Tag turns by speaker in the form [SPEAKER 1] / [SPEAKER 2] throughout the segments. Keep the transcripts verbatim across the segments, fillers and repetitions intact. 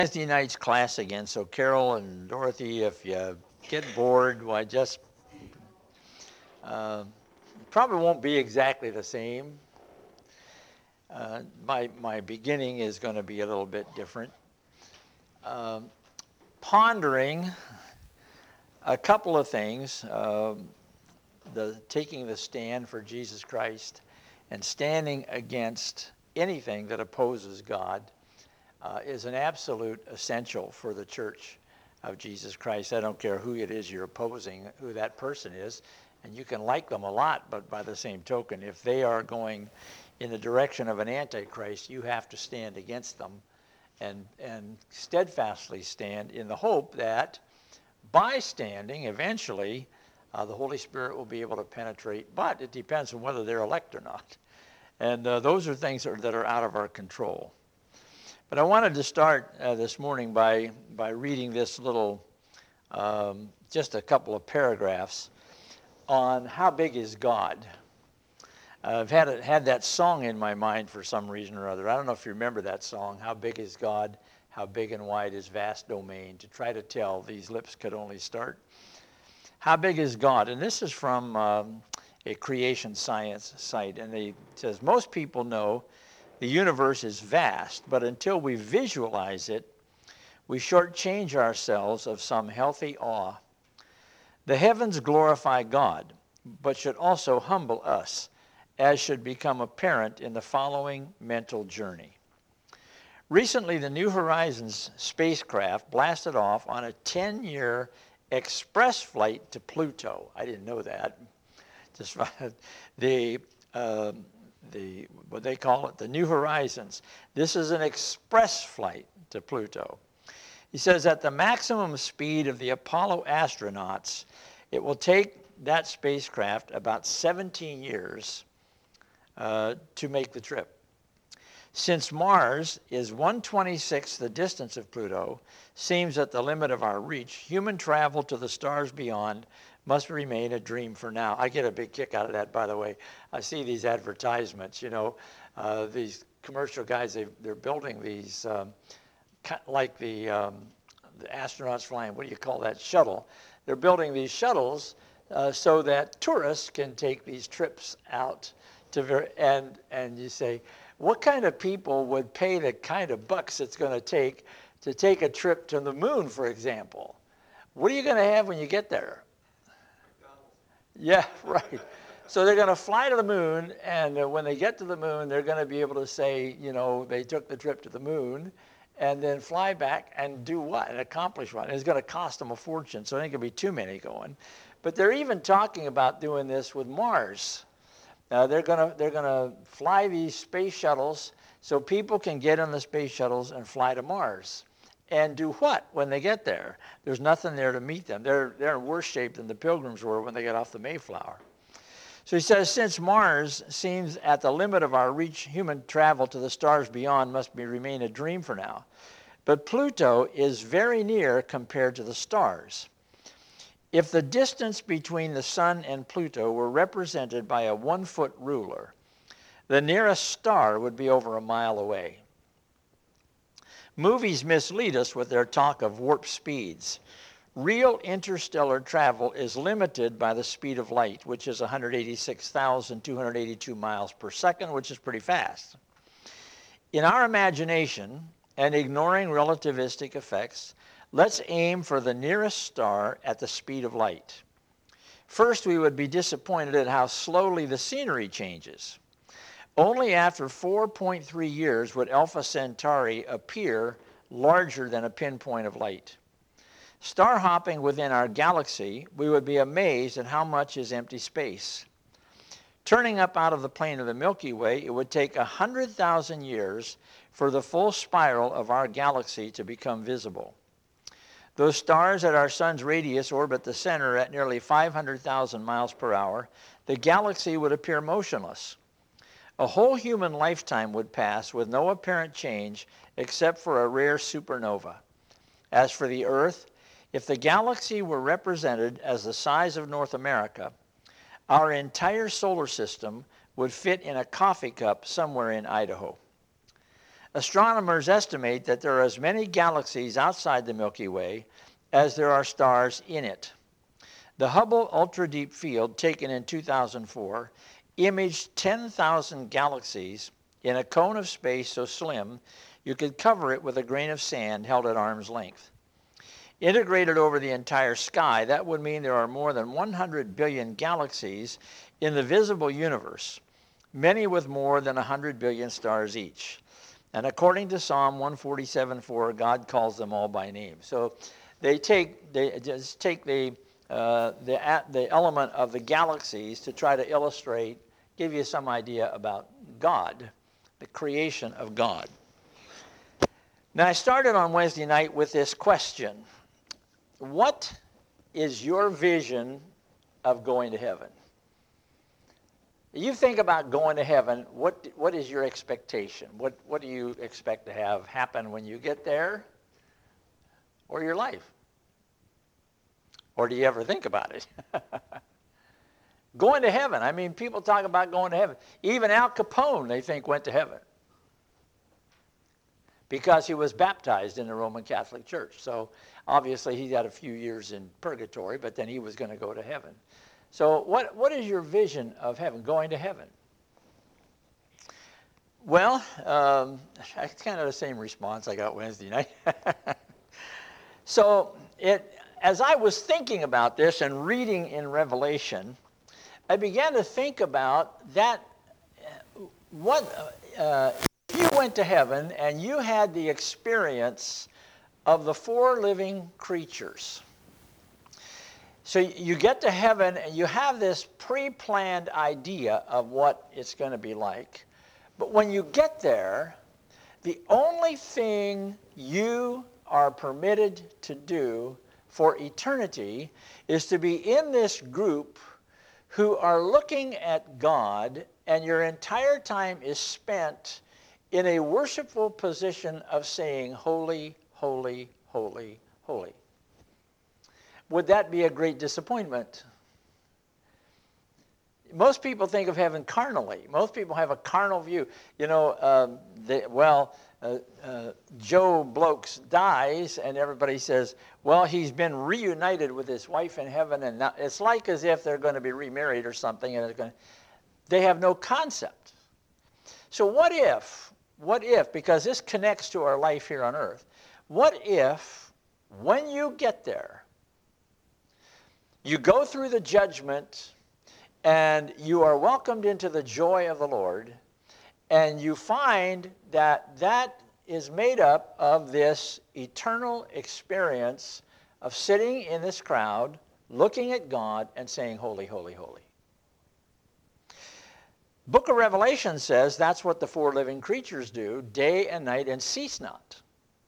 [SPEAKER 1] Wednesday night's class again. So Carol and Dorothy, if you get bored, why just uh, probably won't be exactly the same. Uh, my my beginning is going to be a little bit different. Um, Pondering a couple of things: um, the taking the stand for Jesus Christ, and standing against anything that opposes God. Uh, is an absolute essential for the Church of Jesus Christ. I don't care who it is you're opposing, who that person is, and you can like them a lot, but by the same token, if they are going in the direction of an antichrist, you have to stand against them and, and steadfastly stand in the hope that by standing, eventually, uh, the Holy Spirit will be able to penetrate, but it depends on whether they're elect or not. And uh, those are things that are, that are out of our control. But I wanted to start uh, this morning by, by reading this little, um, just a couple of paragraphs on how big is God. Uh, I've had, a, had that song in my mind for some reason or other. I don't know if you remember that song, How Big is God, How Big and Wide is Vast Domain, to try to tell these lips could only start. How big is God? And this is from um, a creation science site, and they, it says, most people know the universe is vast, but until we visualize it, we shortchange ourselves of some healthy awe. The heavens glorify God, but should also humble us, as should become apparent in the following mental journey. Recently, the New Horizons spacecraft blasted off on a ten-year express flight to Pluto. I didn't know that. Just the um, the what they call it, the New Horizons. This is an express flight to Pluto. He says at the maximum speed of the Apollo astronauts, it will take that spacecraft about seventeen years uh, to make the trip. Since Mars is one twenty-sixth the distance of Pluto, seems at the limit of our reach, human travel to the stars beyond must remain a dream for now. I get a big kick out of that, by the way. I see these advertisements, you know, uh, these commercial guys, they, they're building these, um, like the, um, the astronauts flying, what do you call that, shuttle. They're building these shuttles uh, so that tourists can take these trips out to, ver- and, and you say, what kind of people would pay the kind of bucks it's going to take to take a trip to the moon, for example? What are you going to have when you get there? Yeah, right. So they're going to fly to the moon, and uh, when they get to the moon, they're going to be able to say, you know, they took the trip to the moon, and then fly back and do what? And accomplish what? And it's going to cost them a fortune, so I think there'll be too many going. But they're even talking about doing this with Mars. Uh, they're going to they're going to fly these space shuttles so people can get on the space shuttles and fly to Mars. And do what when they get there? There's nothing there to meet them. They're, they're in worse shape than the Pilgrims were when they got off the Mayflower. So he says, since Mars seems at the limit of our reach, human travel to the stars beyond must be, remain a dream for now. But Pluto is very near compared to the stars. If the distance between the sun and Pluto were represented by a one-foot ruler, the nearest star would be over a mile away. Movies mislead us with their talk of warp speeds. Real interstellar travel is limited by the speed of light, which is one hundred eighty-six thousand two hundred eighty-two miles per second, which is pretty fast. In our imagination, and ignoring relativistic effects, let's aim for the nearest star at the speed of light. First, we would be disappointed at how slowly the scenery changes. Only after four point three years would Alpha Centauri appear larger than a pinpoint of light. Star hopping within our galaxy, we would be amazed at how much is empty space. Turning up out of the plane of the Milky Way, it would take one hundred thousand years for the full spiral of our galaxy to become visible. Those stars at our sun's radius orbit the center at nearly five hundred thousand miles per hour. The galaxy would appear motionless. A whole human lifetime would pass with no apparent change except for a rare supernova. As for the Earth, if the galaxy were represented as the size of North America, our entire solar system would fit in a coffee cup somewhere in Idaho. Astronomers estimate that there are as many galaxies outside the Milky Way as there are stars in it. The Hubble Ultra Deep Field, taken in two thousand four, imaged ten thousand galaxies in a cone of space so slim you could cover it with a grain of sand held at arm's length. Integrated over the entire sky, that would mean there are more than one hundred billion galaxies in the visible universe, many with more than one hundred billion stars each. And according to Psalm one forty-seven four, God calls them all by name. So they take, they just take the, uh, the, the element of the galaxies to try to illustrate, give you some idea about God, the creation of God. Now, I started on Wednesday night with this question. What is your vision of going to heaven? You think about going to heaven, what, what is your expectation? What, what do you expect to have happen when you get there? Or your life? Or do you ever think about it? Going to heaven. I mean, people talk about going to heaven. Even Al Capone, they think, went to heaven, because he was baptized in the Roman Catholic Church. So obviously he had a few years in purgatory, but then he was going to go to heaven. So what, what is your vision of heaven, going to heaven? Well, um, it's kind of the same response I got Wednesday night. So it, as I was thinking about this and reading in Revelation, I began to think about that, what, uh, if you went to heaven and you had the experience of the four living creatures. So you get to heaven and you have this pre-planned idea of what it's going to be like. But when you get there, the only thing you are permitted to do for eternity is to be in this group who are looking at God, and your entire time is spent in a worshipful position of saying, holy, holy, holy, holy. Would that be a great disappointment? Most people think of heaven carnally. Most people have a carnal view. You know, um, they, well, uh, uh, Joe Blokes dies, and everybody says, well, he's been reunited with his wife in heaven, and now, it's like as if they're going to be remarried or something, and it's going to, they have no concept. So what if, what if, because this connects to our life here on earth, what if, when you get there, you go through the judgment, and you are welcomed into the joy of the Lord, and you find that that is made up of this eternal experience of sitting in this crowd, looking at God and saying, holy, holy, holy. Book of Revelation says that's what the four living creatures do day and night and cease not.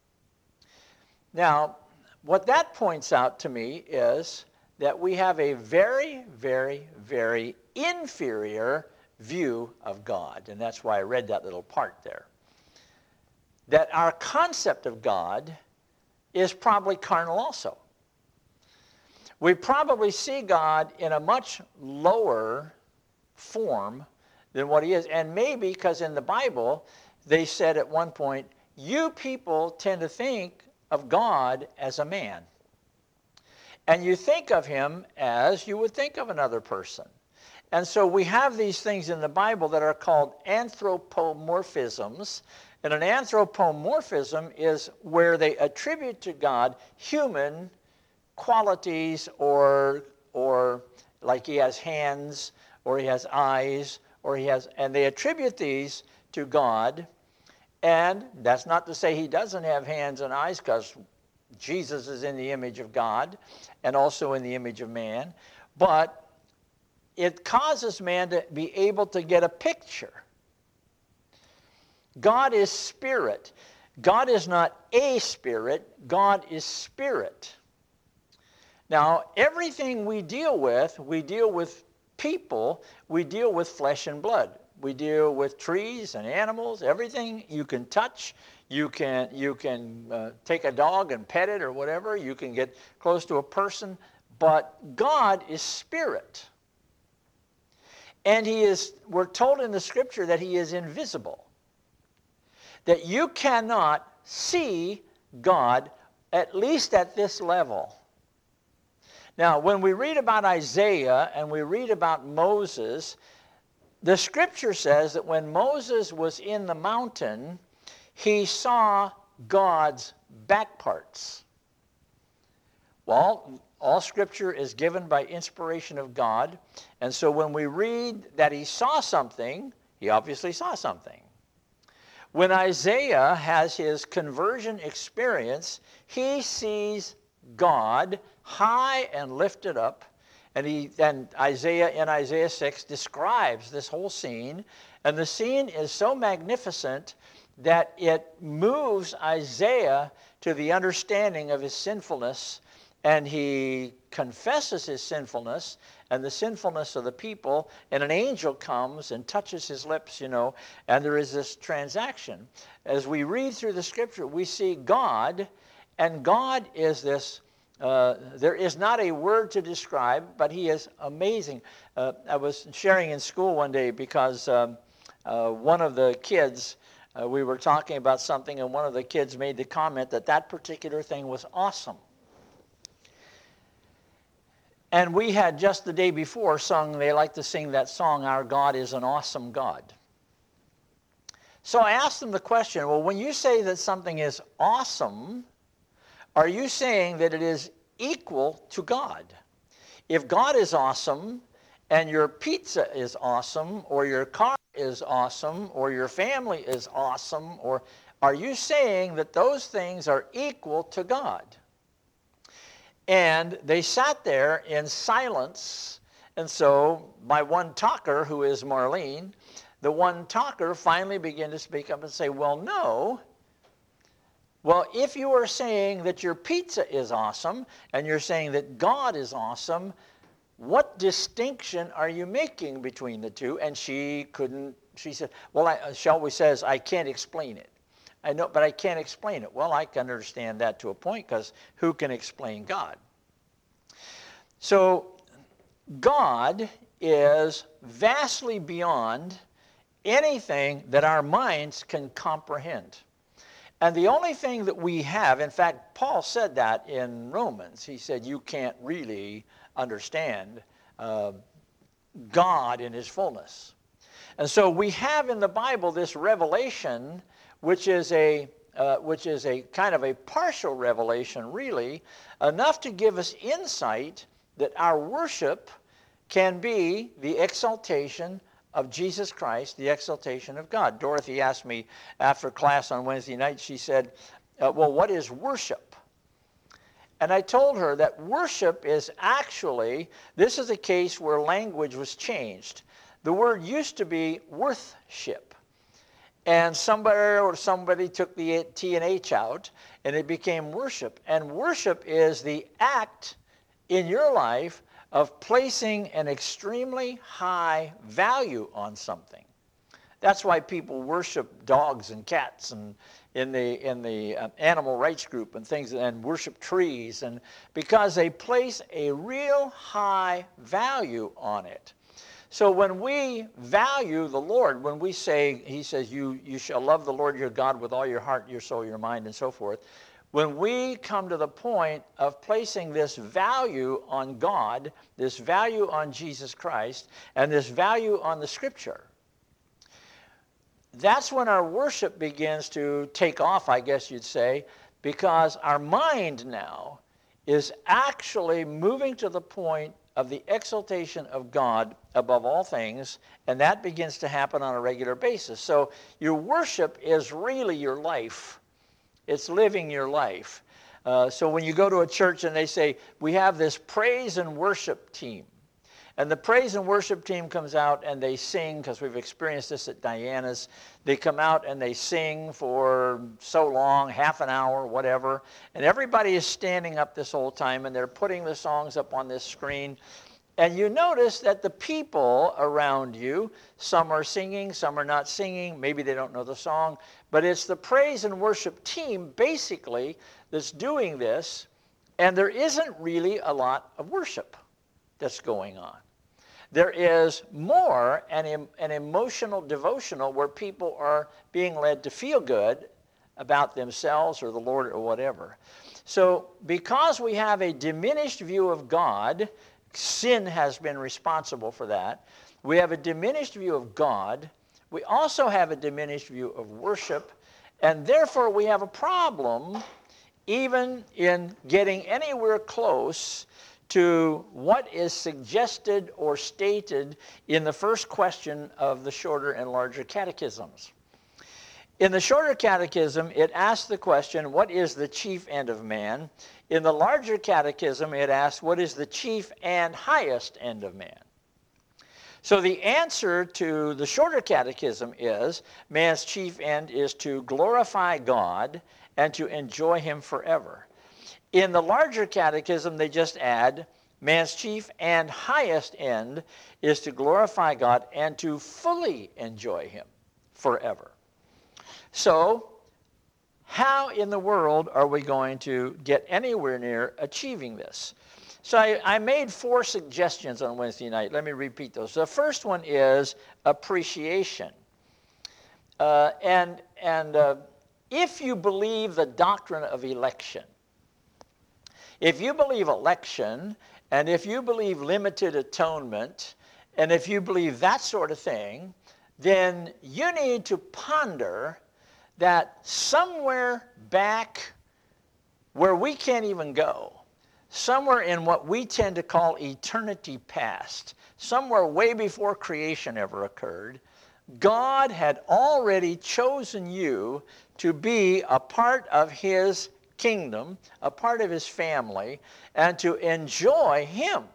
[SPEAKER 1] Now, what that points out to me is that we have a very, very, very inferior view of God. And that's why I read that little part there. That our concept of God is probably carnal also. We probably see God in a much lower form than what he is. And maybe because in the Bible, they said at one point, you people tend to think of God as a man. And you think of him as you would think of another person. And so we have these things in the Bible that are called anthropomorphisms. And an anthropomorphism is where they attribute to God human qualities, or, or like he has hands, or he has eyes, or he has, and they attribute these to God. And that's not to say he doesn't have hands and eyes, because Jesus is in the image of God and also in the image of man. But it causes man to be able to get a picture. God is spirit. God is not a spirit. God is spirit. Now, everything we deal with, we deal with people, we deal with flesh and blood. We deal with trees and animals, everything you can touch. You can, you can uh, take a dog and pet it or whatever. You can get close to a person. But God is spirit. And he is, we're told in the scripture that he is invisible. that you cannot see God, at least at this level. Now, when we read about Isaiah and we read about Moses, the scripture says that when Moses was in the mountain, he saw God's back parts. Well, all scripture is given by inspiration of God, and so when we read that he saw something, he obviously saw something. When Isaiah has his conversion experience, he sees God high and lifted up. And he then Isaiah in Isaiah six describes this whole scene. And the scene is so magnificent that it moves Isaiah to the understanding of his sinfulness. And he confesses his sinfulness and the sinfulness of the people. And an angel comes and touches his lips, you know. And there is this transaction. As we read through the scripture, we see God. And God is this. Uh, there is not a word to describe, but he is amazing. Uh, I was sharing in school one day because um, uh, one of the kids, uh, we were talking about something, and one of the kids made the comment that that particular thing was awesome. And we had just the day before sung, they like to sing that song, Our God is an Awesome God. So I asked them the question, well, when you say that something is awesome, are you saying that it is equal to God? If God is awesome and your pizza is awesome or your car is awesome or your family is awesome, or are you saying that those things are equal to God? And they sat there in silence. And so my one talker, who is Marlene, the one talker finally began to speak up and say, well, no. Well, if you are saying that your pizza is awesome and you're saying that God is awesome, what distinction are you making between the two? And she couldn't, she said, well, I, Shelby says, I can't explain it. I know, but I can't explain it. Well, I can understand that to a point, because who can explain God? So God is vastly beyond anything that our minds can comprehend. And the only thing that we have, in fact, Paul said that in Romans. He said, you can't really understand uh, God in his fullness. And so we have in the Bible this revelation, which is a, uh, which is a kind of a partial revelation, really, enough to give us insight that our worship can be the exaltation of Jesus Christ, the exaltation of God. Dorothy asked me after class on Wednesday night, she said, uh, well, what is worship? And I told her that worship is actually, this is a case where language was changed. The word used to be worthship. And somebody or somebody took the T and H out, and it became worship. And worship is the act in your life of placing an extremely high value on something. That's why people worship dogs and cats and in the in the uh, animal rights group and things, and worship trees, and because they place a real high value on it. So when we value the Lord, when we say, he says, you, you shall love the Lord your God with all your heart, your soul, your mind, and so forth. When we come to the point of placing this value on God, this value on Jesus Christ, and this value on the Scripture, that's when our worship begins to take off, I guess you'd say, because our mind now is actually moving to the point of the exaltation of God above all things, and that begins to happen on a regular basis. So your worship is really your life. It's living your life. Uh, so when you go to a church and they say, we have this praise and worship team, and the praise and worship team comes out and they sing, because we've experienced this at Diana's. They come out and they sing for so long, half an hour, whatever, and everybody is standing up this whole time, and they're putting the songs up on this screen. And you notice that the people around you, some are singing, some are not singing, maybe they don't know the song, but it's the praise and worship team, basically, that's doing this, and there isn't really a lot of worship that's going on. There is more an, an emotional devotional where people are being led to feel good about themselves or the Lord or whatever. So because we have a diminished view of God, sin has been responsible for that. We have a diminished view of God. We also have a diminished view of worship. And therefore we have a problem even in getting anywhere close to what is suggested or stated in the first question of the shorter and larger catechisms. In the shorter catechism, it asks the question, what is the chief end of man? In the larger catechism, it asks, what is the chief and highest end of man? So the answer to the shorter catechism is, man's chief end is to glorify God and to enjoy him forever. In the larger catechism, they just add, man's chief and highest end is to glorify God and to fully enjoy him forever. So, how in the world are we going to get anywhere near achieving this? So I, I made four suggestions on Wednesday night. Let me repeat those. The first one is appreciation. Uh, and and uh, if you believe the doctrine of election, if you believe election, and if you believe limited atonement, and if you believe that sort of thing, then you need to ponder that somewhere back where we can't even go, somewhere in what we tend to call eternity past, somewhere way before creation ever occurred, God had already chosen you to be a part of his kingdom, a part of his family, and to enjoy him.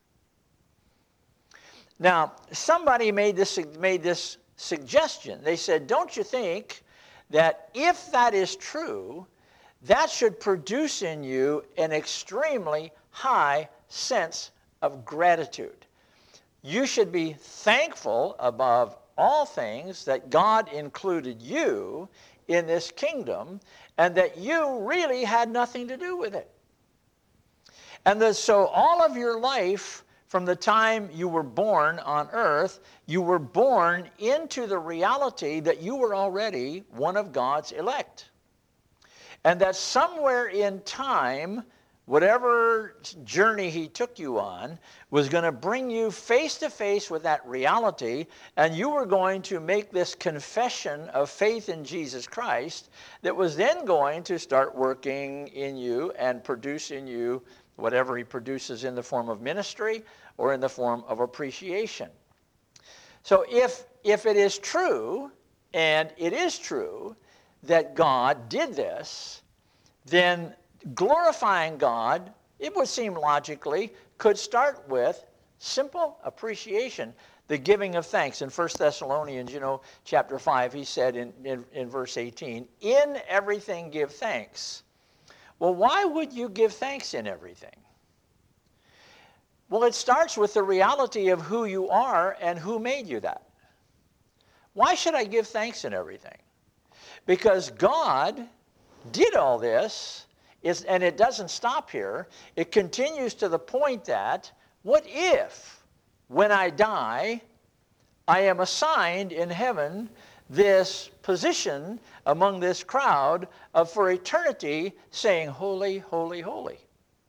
[SPEAKER 1] Now, somebody made this, made this suggestion. They said, don't you think that if that is true, that should produce in you an extremely high sense of gratitude? You should be thankful above all things that God included you in this kingdom and that you really had nothing to do with it. And the, so all of your life, from the time you were born on earth, you were born into the reality that you were already one of God's elect. And that somewhere in time, whatever journey he took you on was going to bring you face to face with that reality, and you were going to make this confession of faith in Jesus Christ that was then going to start working in you and produce in you whatever he produces in the form of ministry or in the form of appreciation. So if, if it is true, and it is true, that God did this, then glorifying God, it would seem logically, could start with simple appreciation, the giving of thanks. In First Thessalonians, you know, chapter five, he said in, in, in verse eighteen, in everything give thanks. Well, why would you give thanks in everything? Well, it starts with the reality of who you are and who made you that. Why should I give thanks in everything? Because God did all this, is, and it doesn't stop here. It continues to the point that, what if, when I die, I am assigned in heaven this position among this crowd of for eternity saying, holy, holy, holy?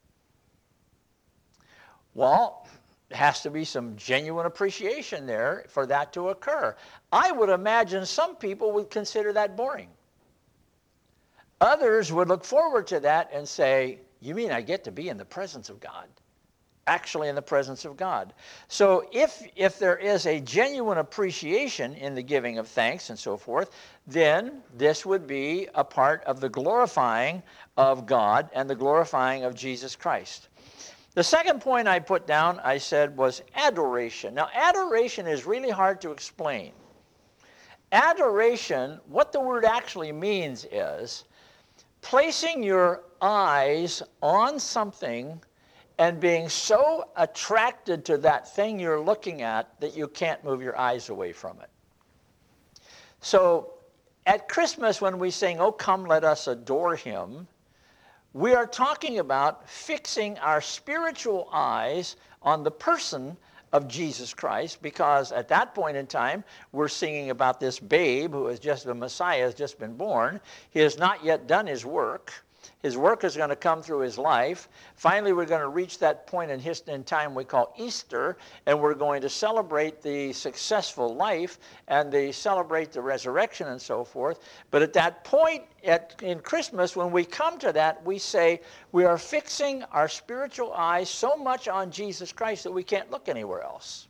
[SPEAKER 1] Well, there has to be some genuine appreciation there for that to occur. I would imagine some people would consider that boring. Others would look forward to that and say, you mean I get to be in the presence of God? Actually in the presence of God. So if, if there is a genuine appreciation in the giving of thanks and so forth, then this would be a part of the glorifying of God and the glorifying of Jesus Christ. The second point I put down, I said, was adoration. Now, adoration is really hard to explain. Adoration, what the word actually means is placing your eyes on something and being so attracted to that thing you're looking at that you can't move your eyes away from it. So at Christmas, when we sing, "Oh, come, let us adore him," we are talking about fixing our spiritual eyes on the person of Jesus Christ, because at that point in time, we're singing about this babe who is just the Messiah, has just been born. He has not yet done his work. His work is going to come through his life. Finally, we're going to reach that point in history in time we call Easter, and we're going to celebrate the successful life and they celebrate the resurrection and so forth. But at that point at, in Christmas, when we come to that, we say we are fixing our spiritual eyes so much on Jesus Christ that we can't look anywhere else.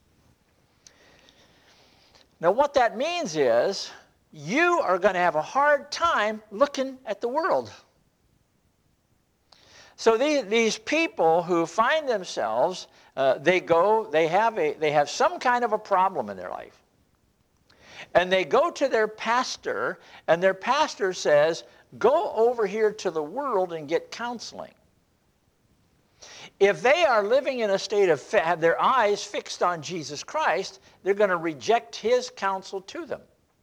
[SPEAKER 1] Now, what that means is you are going to have a hard time looking at the world. So these, these people who find themselves, uh, they go, they have, a, they have some kind of a problem in their life. And they go to their pastor, and their pastor says, go over here to the world and get counseling. If they are living in a state of, have their eyes fixed on Jesus Christ, they're going to reject his counsel to them.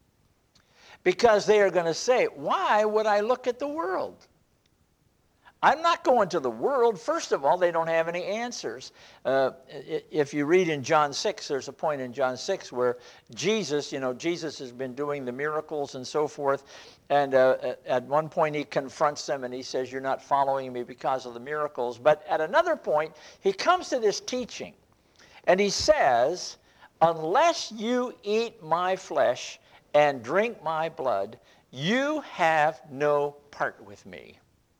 [SPEAKER 1] Because they are going to say, why would I look at the world? I'm not going to the world. First of all, they don't have any answers. Uh, if you read in John six, there's a point in John six where Jesus, you know, Jesus has been doing the miracles and so forth. And uh, at one point he confronts them and he says, you're not following me because of the miracles. But at another point, he comes to this teaching. And he says, unless you eat my flesh and drink my blood, you have no part with me.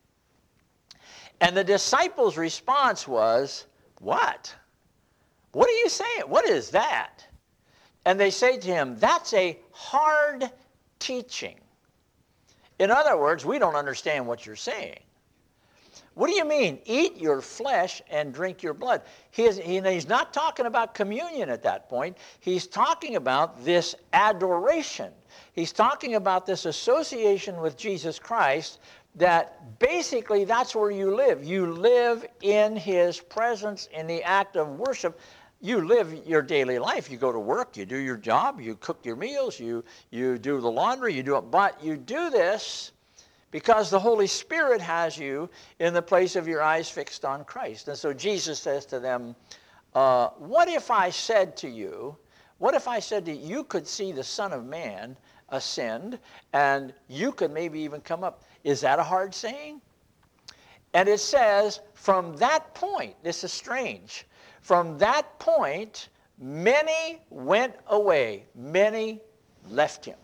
[SPEAKER 1] And the disciples' response was, what? What are you saying? What is that? And they say to him, that's a hard teaching. In other words, we don't understand what you're saying. What do you mean, eat your flesh and drink your blood? He is, he, he's not talking about communion at that point. He's talking about this adoration. He's talking about this association with Jesus Christ, that basically that's where you live. You live in his presence in the act of worship. You live your daily life. You go to work, you do your job, you cook your meals, you, you do the laundry, you do it. But you do this because the Holy Spirit has you in the place of your eyes fixed on Christ. And so Jesus says to them, uh, what if I said to you, what if I said to you, you could see the Son of Man ascend and you could maybe even come up? Is that a hard saying? And it says, from that point, this is strange, from that point, many went away, many left him.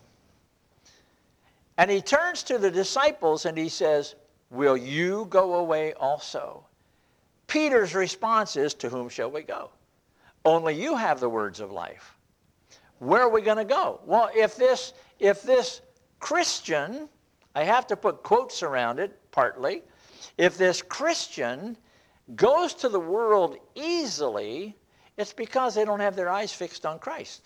[SPEAKER 1] And he turns to the disciples and he says, will you go away also? Peter's response is, to whom shall we go? Only you have the words of life. Where are we going to go? Well, if this, if this Christian, I have to put quotes around it, partly. If this Christian goes to the world easily, it's because they don't have their eyes fixed on Christ.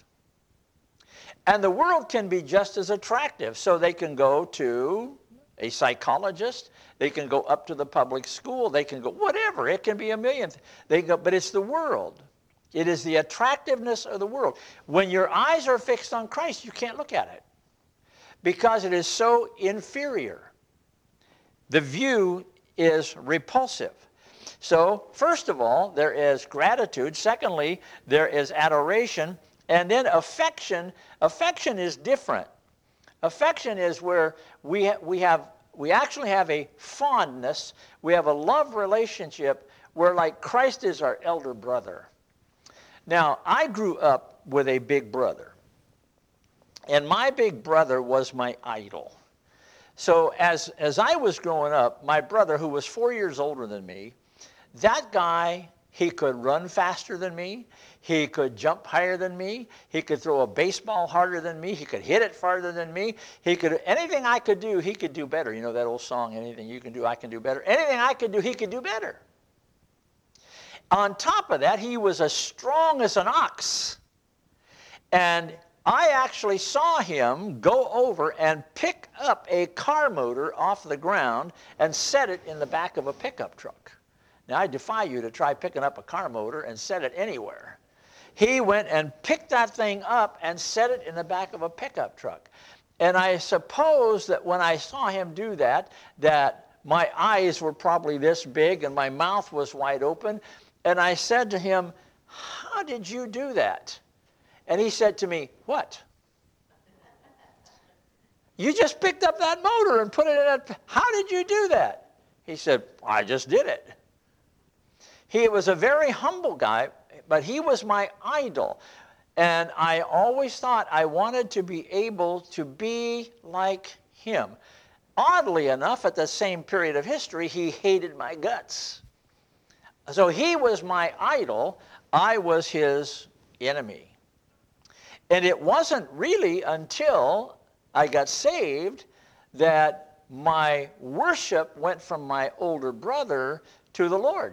[SPEAKER 1] And the world can be just as attractive. So they can go to a psychologist, they can go up to the public school, they can go whatever, it can be a million. They go, but it's the world. It is the attractiveness of the world. When your eyes are fixed on Christ, you can't look at it, because it is so inferior. The view is repulsive. So, first of all, there is gratitude. Secondly, there is adoration. And then affection. Affection is different. Affection is where we, ha we, have, we actually have a fondness. We have a love relationship where, like, Christ is our elder brother. Now, I grew up with a big brother. And my big brother was my idol. So as, as I was growing up, my brother, who was four years older than me, that guy, he could run faster than me. He could jump higher than me. He could throw a baseball harder than me. He could hit it farther than me. He could, anything I could do, he could do better. You know that old song, anything you can do, I can do better. Anything I could do, he could do better. On top of that, he was as strong as an ox. And I actually saw him go over and pick up a car motor off the ground and set it in the back of a pickup truck. Now, I defy you to try picking up a car motor and set it anywhere. He went and picked that thing up and set it in the back of a pickup truck. And I suppose that when I saw him do that, that my eyes were probably this big and my mouth was wide open. And I said to him, how did you do that? And he said to me, what? You just picked up that motor and put it in a, how did you do that? He said, I just did it. He was a very humble guy, but he was my idol. And I always thought I wanted to be able to be like him. Oddly enough, at the same period of history, he hated my guts. So he was my idol. I was his enemy. And it wasn't really until I got saved that my worship went from my older brother to the Lord.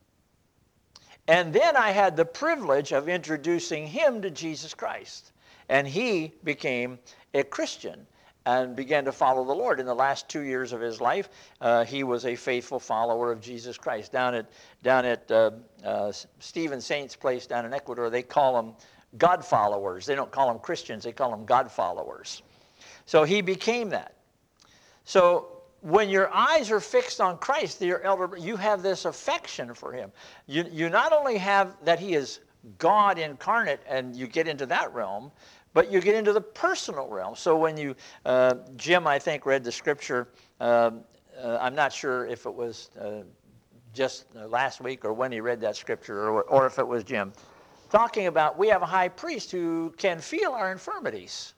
[SPEAKER 1] And then I had the privilege of introducing him to Jesus Christ. And he became a Christian and began to follow the Lord. In the last two years of his life, uh, he was a faithful follower of Jesus Christ. Down at, down at uh, uh, Stephen Saint's place down in Ecuador, they call them God followers. They don't call them Christians, they call them God followers. So he became that. So when your eyes are fixed on Christ, your elder, you have this affection for him. You, you not only have that he is God incarnate, and you get into that realm, but you get into the personal realm. So when you, uh, Jim, I think, read the scripture, uh, uh, I'm not sure if it was uh, just last week or when he read that scripture, or, or if it was Jim, talking about we have a high priest who can feel our infirmities.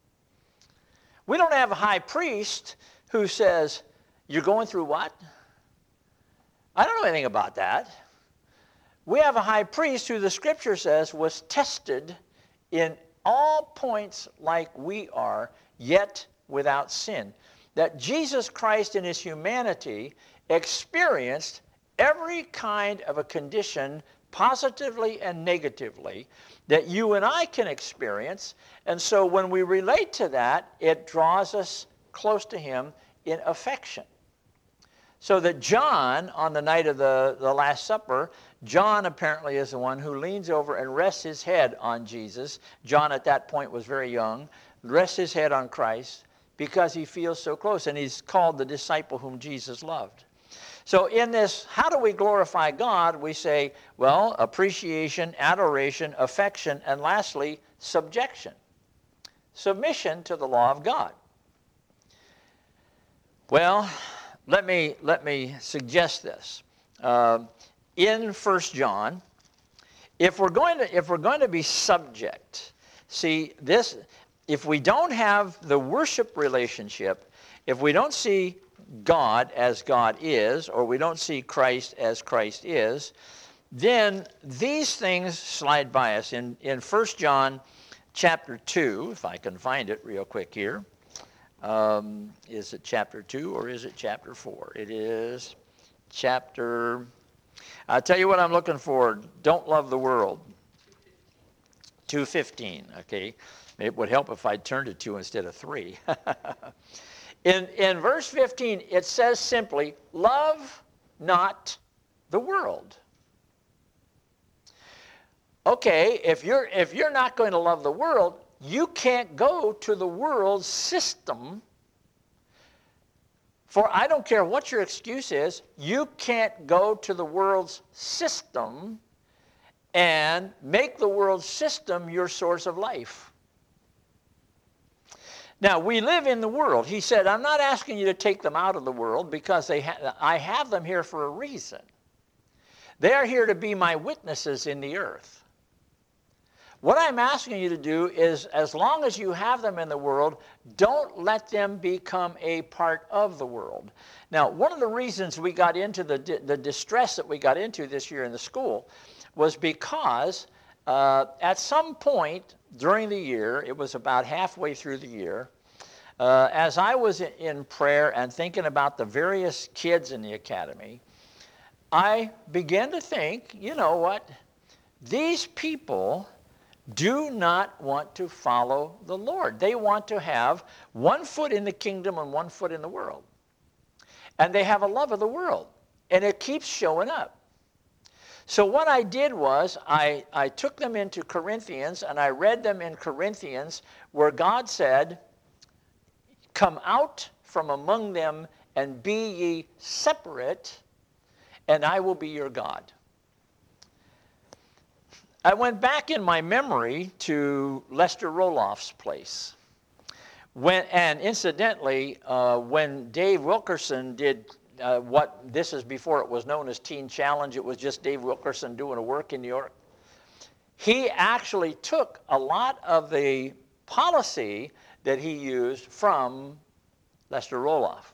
[SPEAKER 1] We don't have a high priest who says, you're going through what? I don't know anything about that. We have a high priest who the scripture says was tested in all points like we are, yet without sin. That Jesus Christ in his humanity experienced every kind of a condition, positively and negatively, that you and I can experience. And so when we relate to that, it draws us close to him in affection. So that John, on the night of the, the Last Supper, John apparently is the one who leans over and rests his head on Jesus. John at that point was very young, rests his head on Christ because he feels so close, and he's called the disciple whom Jesus loved. So in this, how do we glorify God? We say, well, appreciation, adoration, affection, and lastly, subjection. Submission to the law of God. Well, let me, let me suggest this. Uh, in First John, if we're going to, if we're going to be subject, see, this, if we don't have the worship relationship, if we don't see God as God is, or we don't see Christ as Christ is, then these things slide by us. In, in First John chapter two, if I can find it real quick here, um, is it chapter two or is it chapter four? It is chapter, I'll tell you what I'm looking for. Don't love the world. two fifteen, okay? It would help if I turned to two instead of three. In, in verse fifteen, it says simply, love not the world. Okay, if you're, if you're not going to love the world, you can't go to the world's system. For I don't care what your excuse is, you can't go to the world's system and make the world's system your source of life. Now, we live in the world. He said, I'm not asking you to take them out of the world because they ha- I have them here for a reason. They are here to be my witnesses in the earth. What I'm asking you to do is, as long as you have them in the world, don't let them become a part of the world. Now, one of the reasons we got into the, di- the distress that we got into this year in the school was because uh, at some point during the year, it was about halfway through the year, uh, as I was in prayer and thinking about the various kids in the academy, I began to think, you know what, these people do not want to follow the Lord. They want to have one foot in the kingdom and one foot in the world. And they have a love of the world, and it keeps showing up. So what I did was I, I took them into Corinthians, and I read them in Corinthians where God said, come out from among them and be ye separate, and I will be your God. I went back in my memory to Lester Roloff's place. When, and incidentally, uh, when Dave Wilkerson did uh, what, this is before it was known as Teen Challenge, it was just Dave Wilkerson doing a work in New York. He actually took a lot of the policy that he used from Lester Roloff.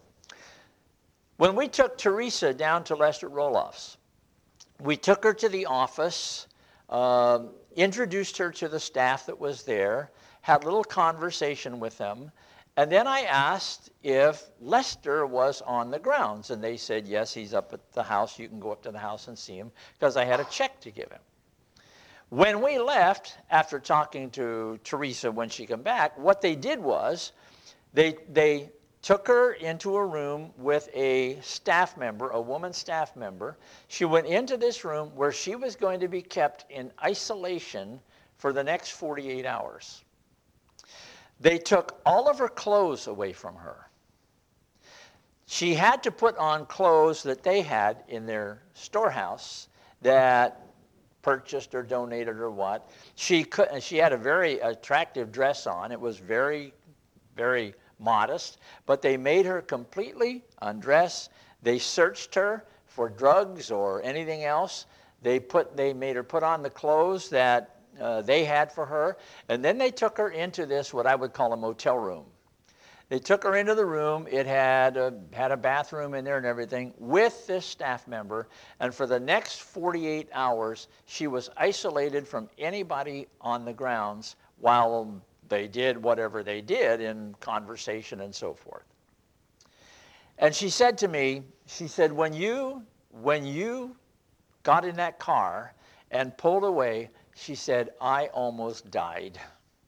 [SPEAKER 1] When we took Teresa down to Lester Roloff's, we took her to the office, um, introduced her to the staff that was there, had a little conversation with them, and then I asked if Lester was on the grounds, and they said, yes, he's up at the house. You can go up to the house and see him, because I had a check to give him. When we left, after talking to Teresa when she came back, what they did was they, they took her into a room with a staff member, a woman staff member. She went into this room where she was going to be kept in isolation for the next forty-eight hours. They took all of her clothes away from her. She had to put on clothes that they had in their storehouse that purchased or donated or what. She could, she had a very attractive dress on. It was very, very modest, but they made her completely undress. They searched her for drugs or anything else. They put, they made her put on the clothes that uh, they had for her, and then they took her into this, what I would call a motel room. They took her into the room. It had a, had a bathroom in there and everything with this staff member. And for the next forty-eight hours, she was isolated from anybody on the grounds while they did whatever they did in conversation and so forth. And she said to me, she said, when you, when you got in that car and pulled away, she said, I almost died.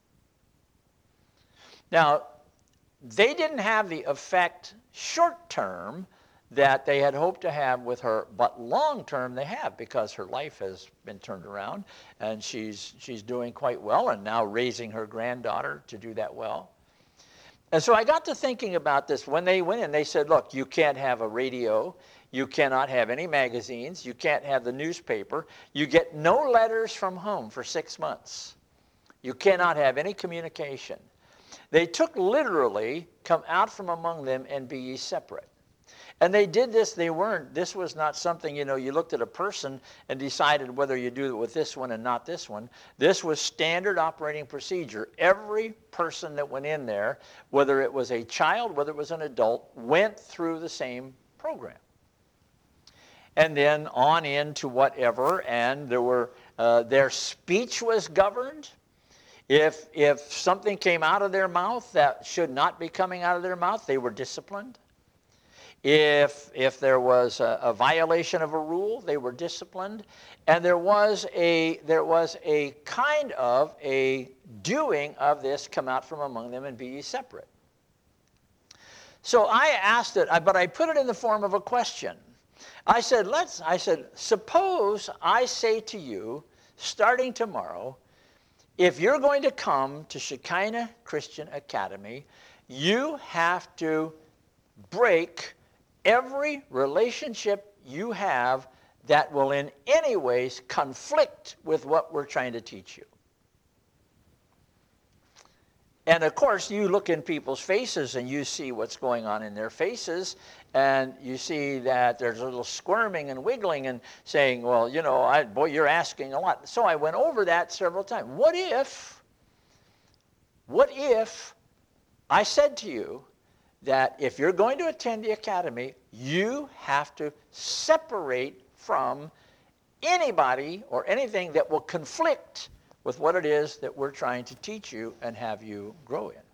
[SPEAKER 1] Now, they didn't have the effect short term that they had hoped to have with her, but long term they have, because her life has been turned around and she's, she's doing quite well and now raising her granddaughter to do that well. And so I got to thinking about this. When they went in, they said, look, you can't have a radio, you cannot have any magazines, you can't have the newspaper, you get no letters from home for six months. You cannot have any communication. They took literally, come out from among them and be ye separate. And they did this, they weren't, this was not something, you know, you looked at a person and decided whether you do it with this one and not this one. This was standard operating procedure. Every person that went in there, whether it was a child, whether it was an adult, went through the same program. And then on into whatever, and there were, uh, their speech was governed. If, if something came out of their mouth that should not be coming out of their mouth, they were disciplined. If, if there was a, a violation of a rule, they were disciplined. And there was, a, there was a kind of a doing of this, come out from among them and be ye separate. So I asked it, but I put it in the form of a question. I said, let's, I said, suppose I say to you, starting tomorrow, if you're going to come to Shekinah Christian Academy, you have to break every relationship you have that will in any ways conflict with what we're trying to teach you. And of course, you look in people's faces and you see what's going on in their faces, and you see that there's a little squirming and wiggling and saying, well, you know, I, boy, you're asking a lot. So I went over that several times. What if, what if I said to you that if you're going to attend the academy, you have to separate from anybody or anything that will conflict with what it is that we're trying to teach you and have you grow in.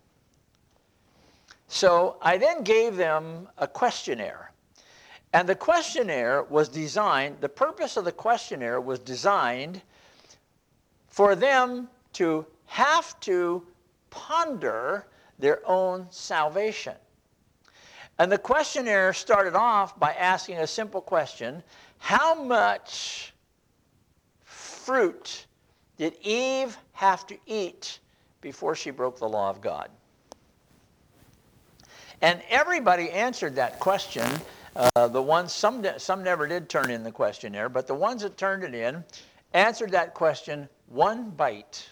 [SPEAKER 1] So I then gave them a questionnaire. And the questionnaire was designed, the purpose of the questionnaire was designed for them to have to ponder their own salvation. And the questionnaire started off by asking a simple question: how much fruit did Eve have to eat before she broke the law of God? And everybody answered that question. Uh, the ones, some, some never did turn in the questionnaire, but the ones that turned it in answered that question, one bite.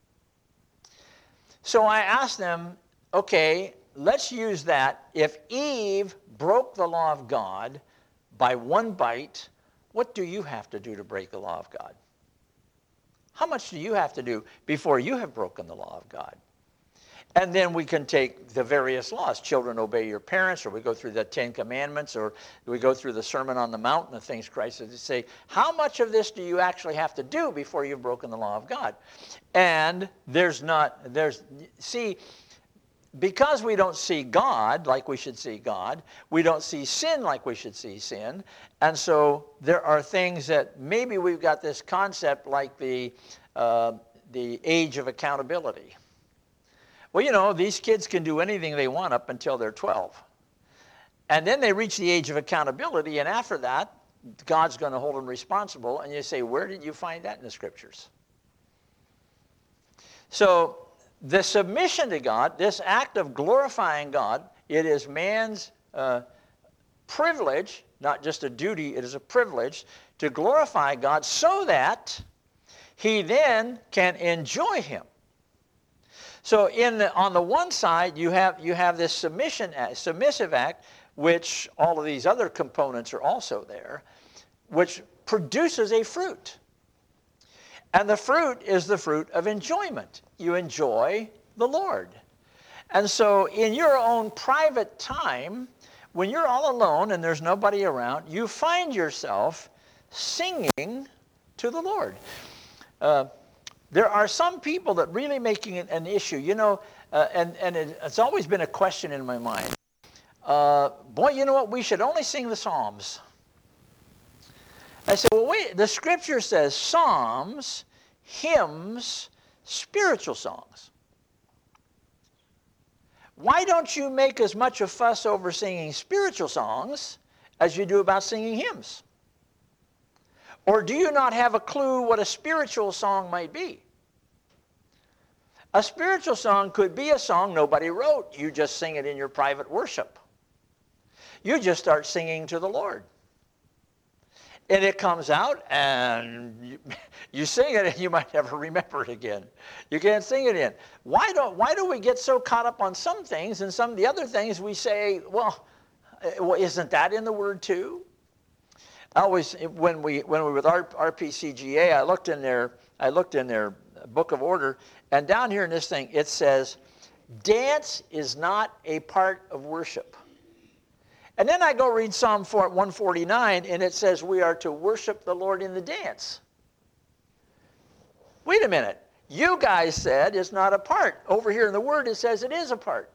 [SPEAKER 1] So I asked them, okay, let's use that. If Eve broke the law of God by one bite, what do you have to do to break the law of God? How much do you have to do before you have broken the law of God? And then we can take the various laws. Children, obey your parents, or we go through the Ten Commandments, or we go through the Sermon on the Mount and the things Christ says to say, how much of this do you actually have to do before you've broken the law of God? And there's not, there's, see, because we don't see God like we should see God, we don't see sin like we should see sin, and so there are things that maybe we've got this concept like the, uh, the age of accountability. Well, you know, these kids can do anything they want up until they're twelve. And then they reach the age of accountability, and after that, God's going to hold them responsible. And you say, where did you find that in the Scriptures? So the submission to God, this act of glorifying God, it is man's uh, privilege, not just a duty, it is a privilege to glorify God so that he then can enjoy him. So in the, on the one side, you have, you have this submission, submissive act, which all of these other components are also there, which produces a fruit. And the fruit is the fruit of enjoyment. You enjoy the Lord. And so in your own private time, when you're all alone and there's nobody around, you find yourself singing to the Lord. Uh, There are some people that really making it an issue, you know, uh, and, and it, it's always been a question in my mind. Uh, boy, you know what, we should only sing the Psalms. I said, well, wait, the Scripture says psalms, hymns, spiritual songs. Why don't you make as much a fuss over singing spiritual songs as you do about singing hymns? Or do you not have a clue what a spiritual song might be? A spiritual song could be a song nobody wrote. You just sing it in your private worship. You just start singing to the Lord. And it comes out and you, you sing it and you might never remember it again. You can't sing it in. Why don't, why do we get so caught up on some things and some of the other things we say, well, well isn't that in the Word too? I always, when we when we were with R P C G A, I looked in their I looked in their book of order, and down here in this thing it says, dance is not a part of worship. And then I go read Psalm one forty-nine, and it says we are to worship the Lord in the dance. Wait a minute, you guys said it's not a part. Over here in the Word it says it is a part.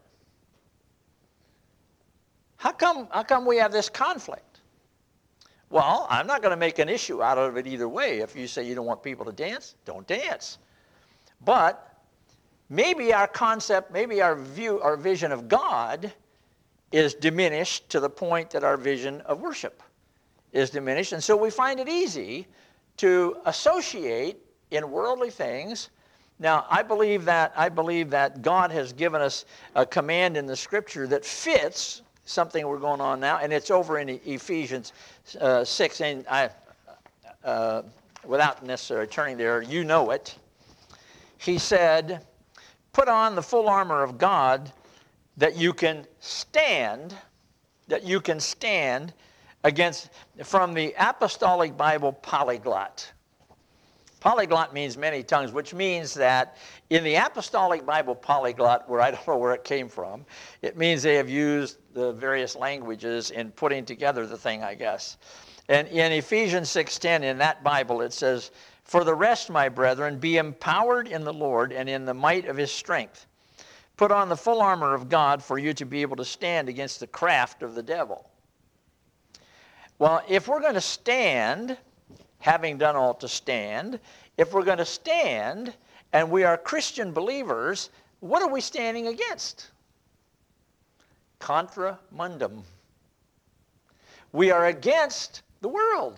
[SPEAKER 1] How come? How come we have this conflict? Well, I'm not going to make an issue out of it either way. If you say you don't want people to dance, don't dance. But maybe our concept, maybe our view, our vision of God is diminished to the point that our vision of worship is diminished. And so we find it easy to associate in worldly things. Now, I believe that, I believe that God has given us a command in the Scripture that fits something we're going on now, and it's over in Ephesians uh, six, and I, uh, without necessarily turning there, you know it. He said, put on the full armor of God that you can stand, that you can stand against, from the Apostolic Bible, polyglot. Polyglot means many tongues, which means that in the Apostolic Bible polyglot, where I don't know where it came from, it means they have used the various languages in putting together the thing, I guess. And in Ephesians six ten, in that Bible, it says, for the rest, my brethren, be empowered in the Lord and in the might of his strength. Put on the full armor of God for you to be able to stand against the craft of the devil. Well, if we're going to stand, having done all to stand, if we're going to stand and we are Christian believers, what are we standing against? Contra mundum. We are against the world.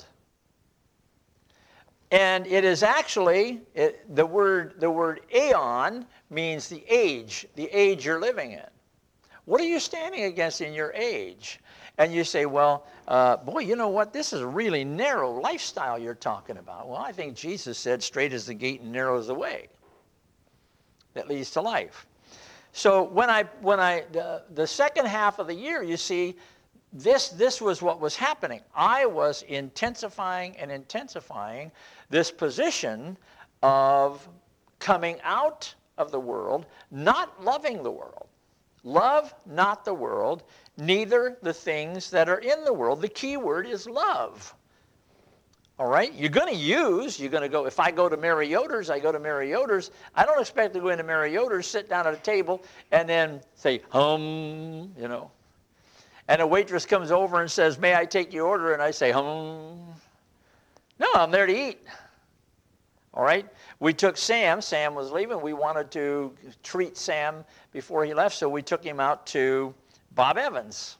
[SPEAKER 1] And it is actually, it, the word the word aeon means the age, the age you're living in. What are you standing against in your age? And you say, well, uh, boy, you know what? This is a really narrow lifestyle you're talking about. Well, I think Jesus said, straight is the gate and narrow is the way that leads to life. So when I, when I, the, the second half of the year, you see, this, this was what was happening. I was intensifying and intensifying this position of coming out of the world, not loving the world. Love not the world, neither the things that are in the world. The key word is love. All right? You're going to use, you're going to go, if I go to Mary Yoder's, I go to Mary Yoder's. I don't expect to go into Mary Yoder's, sit down at a table, and then say, hum, you know. And a waitress comes over and says, may I take your order? And I say, hum. No, I'm there to eat. All right? We took Sam. Sam was leaving. We wanted to treat Sam before he left, so we took him out to Bob Evans.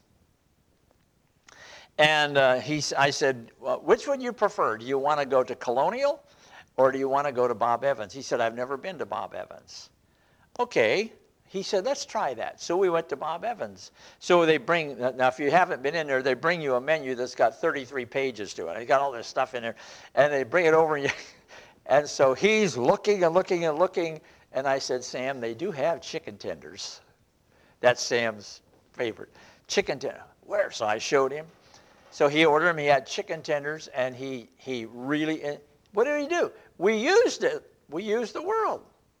[SPEAKER 1] And uh, he, I said, well, which would you prefer? Do you want to go to Colonial or do you want to go to Bob Evans? He said, I've never been to Bob Evans. Okay. He said, let's try that. So we went to Bob Evans. So they bring, now if you haven't been in there, they bring you a menu that's got thirty-three pages to it. They got all this stuff in there. And they bring it over and you, and so he's looking and looking and looking. And I said, Sam, they do have chicken tenders. That's Sam's favorite. Chicken tender. Where? So I showed him. So he ordered them. He had chicken tenders, and he, he really, what did he do? We used it. We used the world.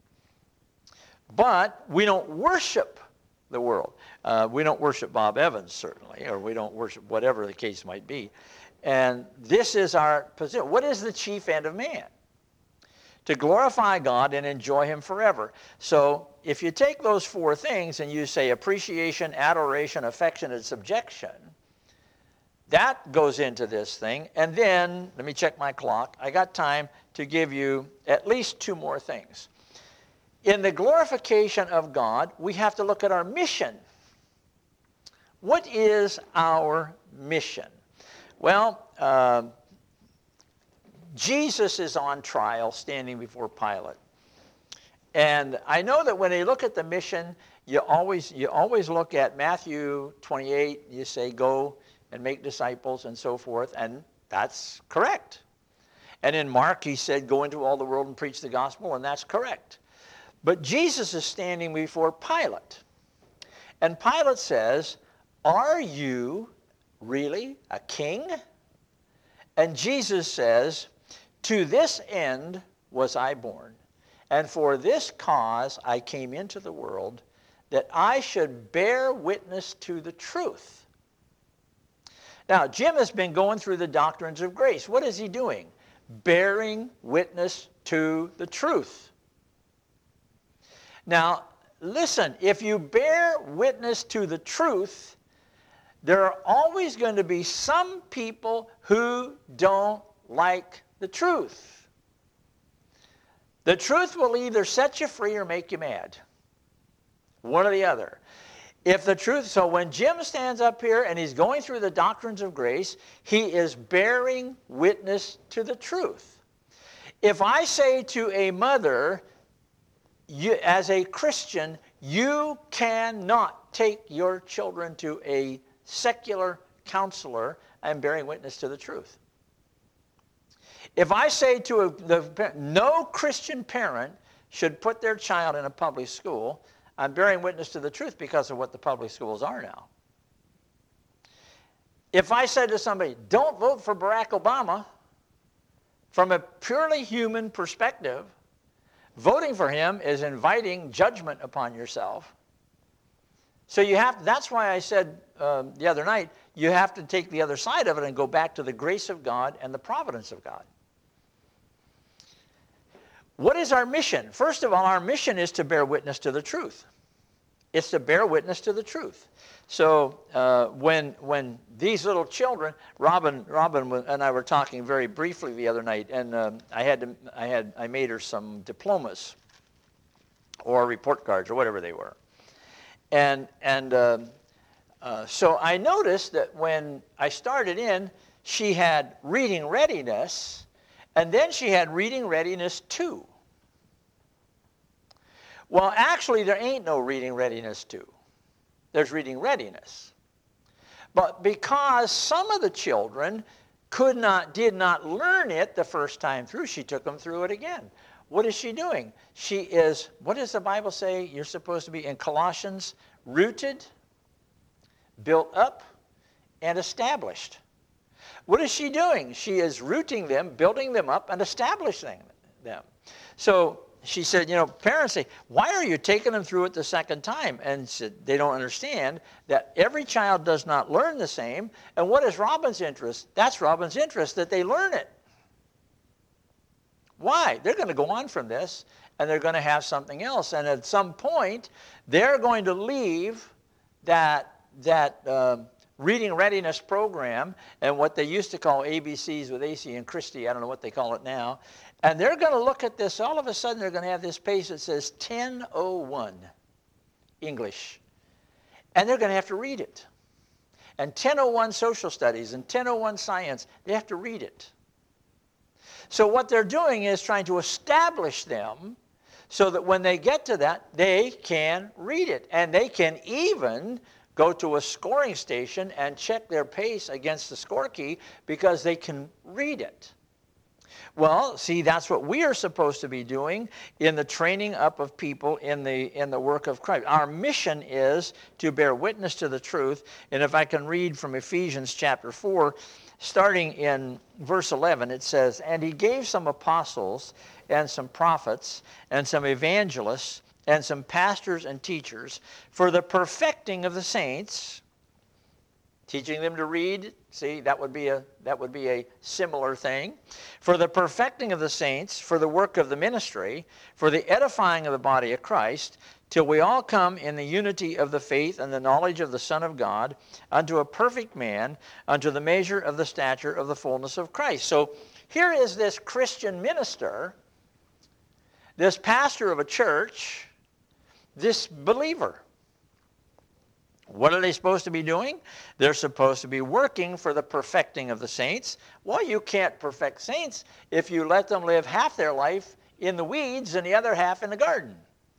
[SPEAKER 1] But we don't worship the world. Uh, we don't worship Bob Evans, certainly, or we don't worship whatever the case might be. And this is our position. What is the chief end of man? To glorify God and enjoy him forever. So if you take those four things and you say appreciation, adoration, affection, and subjection, that goes into this thing. And then, let me check my clock. I got time to give you at least two more things. In the glorification of God, we have to look at our mission. What is our mission? Well, uh, Jesus is on trial standing before Pilate. And I know that when they look at the mission, you always, you always look at Matthew twenty-eight, you say, go and make disciples and so forth, and that's correct. And in Mark, he said, go into all the world and preach the gospel, and that's correct. But Jesus is standing before Pilate. And Pilate says, are you really a king? And Jesus says, to this end was I born, and for this cause I came into the world, that I should bear witness to the truth. Now, Jim has been going through the doctrines of grace. What is he doing? Bearing witness to the truth. Now, listen, if you bear witness to the truth, there are always going to be some people who don't like the truth. The truth will either set you free or make you mad. One or the other. If the truth, so when Jim stands up here and he's going through the doctrines of grace, he is bearing witness to the truth. If I say to a mother, you, as a Christian, you cannot take your children to a secular counselor, I'm bearing witness to the truth. If I say to a, the, no Christian parent should put their child in a public school, I'm bearing witness to the truth because of what the public schools are now. If I said to somebody, don't vote for Barack Obama, from a purely human perspective, voting for him is inviting judgment upon yourself. So you have, that's why I said uh, the other night, you have to take the other side of it and go back to the grace of God and the providence of God. What is our mission? First of all, our mission is to bear witness to the truth. It's to bear witness to the truth. So uh, when, when these little children, Robin, Robin and I were talking very briefly the other night, and um, I had to, I had, I made her some diplomas or report cards or whatever they were. And, and um, uh, so I noticed that when I started in, she had reading readiness, and then she had reading readiness two. Well, actually, there ain't no reading readiness two. There's reading readiness. But because some of the children could not, did not learn it the first time through, she took them through it again. What is she doing? She is, what does the Bible say you're supposed to be in Colossians? Rooted, built up, and established. What is she doing? She is rooting them, building them up, and establishing them. So she said, you know, parents say, why are you taking them through it the second time? And said, they don't understand that every child does not learn the same. And what is Robin's interest? That's Robin's interest, that they learn it. Why? They're going to go on from this, and they're going to have something else. And at some point, they're going to leave that, that uh, reading readiness program and what they used to call A B Cs with A C and Christie. I don't know what they call it now. And they're going to look at this. All of a sudden, they're going to have this page that says ten oh one English. And they're going to have to read it. And ten oh one social studies and ten oh one science, they have to read it. So what they're doing is trying to establish them so that when they get to that, they can read it. And they can even go to a scoring station and check their pace against the score key because they can read it. Well, see, that's what we are supposed to be doing in the training up of people in the in the work of Christ. Our mission is to bear witness to the truth. And if I can read from Ephesians chapter four, starting in verse eleven, it says, "And he gave some apostles and some prophets and some evangelists and some pastors and teachers for the perfecting of the saints," teaching them to read. See, that would be a that would be a similar thing. "For the perfecting of the saints, for the work of the ministry, for the edifying of the body of Christ, till we all come in the unity of the faith and the knowledge of the Son of God, unto a perfect man, unto the measure of the stature of the fullness of Christ." So here is this Christian minister, this pastor of a church, this believer. What are they supposed to be doing? They're supposed to be working for the perfecting of the saints. Well, you can't perfect saints if you let them live half their life in the weeds and the other half in the garden.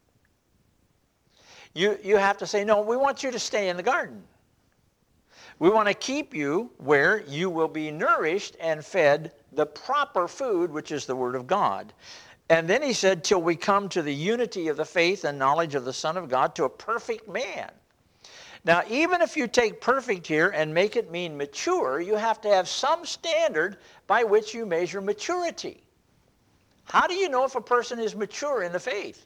[SPEAKER 1] You, you have to say, no, we want you to stay in the garden. We want to keep you where you will be nourished and fed the proper food, which is the Word of God. And then he said, till we come to the unity of the faith and knowledge of the Son of God, to a perfect man. Now, even if you take perfect here and make it mean mature, you have to have some standard by which you measure maturity. How do you know if a person is mature in the faith?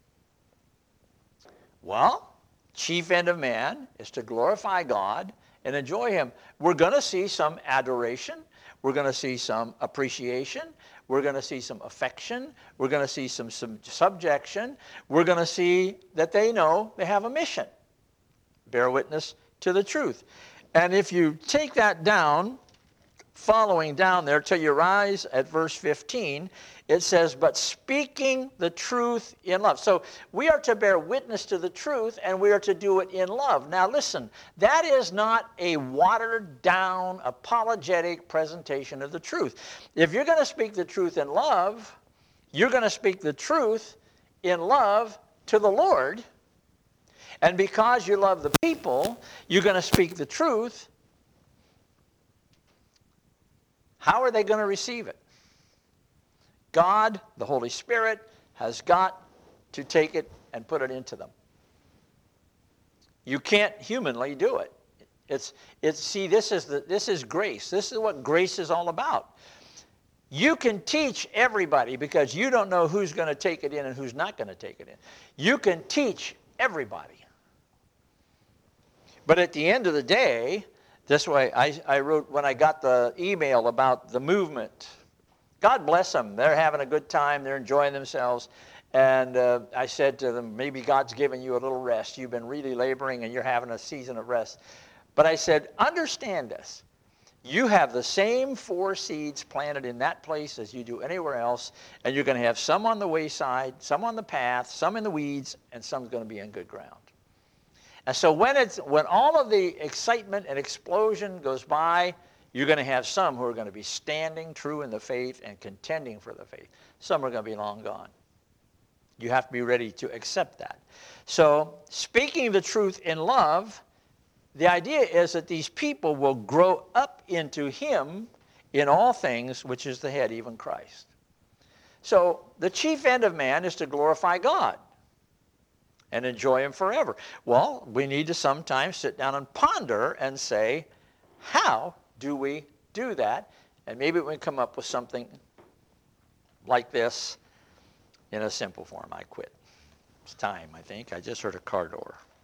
[SPEAKER 1] Well, chief end of man is to glorify God and enjoy Him. We're going to see some adoration. We're going to see some appreciation. We're going to see some affection. We're going to see some, some subjection. We're going to see that they know they have a mission. Bear witness to the truth. And if you take that down, following down there till you rise at verse fifteen, it says, "But speaking the truth in love." So we are to bear witness to the truth, and we are to do it in love. Now listen, that is not a watered down, apologetic presentation of the truth. If you're going to speak the truth in love, you're going to speak the truth in love to the Lord. And because you love the people, you're going to speak the truth. How are they going to receive it? God, the Holy Spirit, has got to take it and put it into them. You can't humanly do it. It's, it's, see, this is, the, this is grace. This is what grace is all about. You can teach everybody because you don't know who's going to take it in and who's not going to take it in. You can teach everybody. But at the end of the day, this way, I, I wrote when I got the email about the movement. God bless them. They're having a good time. They're enjoying themselves. And uh, I said to them, maybe God's given you a little rest. You've been really laboring and you're having a season of rest. But I said, understand this. You have the same four seeds planted in that place as you do anywhere else. And you're going to have some on the wayside, some on the path, some in the weeds, and some's going to be in good ground. And so when, it's, when all of the excitement and explosion goes by, you're going to have some who are going to be standing true in the faith and contending for the faith. Some are going to be long gone. You have to be ready to accept that. So speaking the truth in love the idea is that these people will grow up into him in all things, which is the head, even Christ. So the chief end of man is to glorify God and enjoy him forever. Well, we need to sometimes sit down and ponder and say, how do we do that? And maybe we can come up with something like this in a simple form. I quit. It's time, I think. I just heard a car door.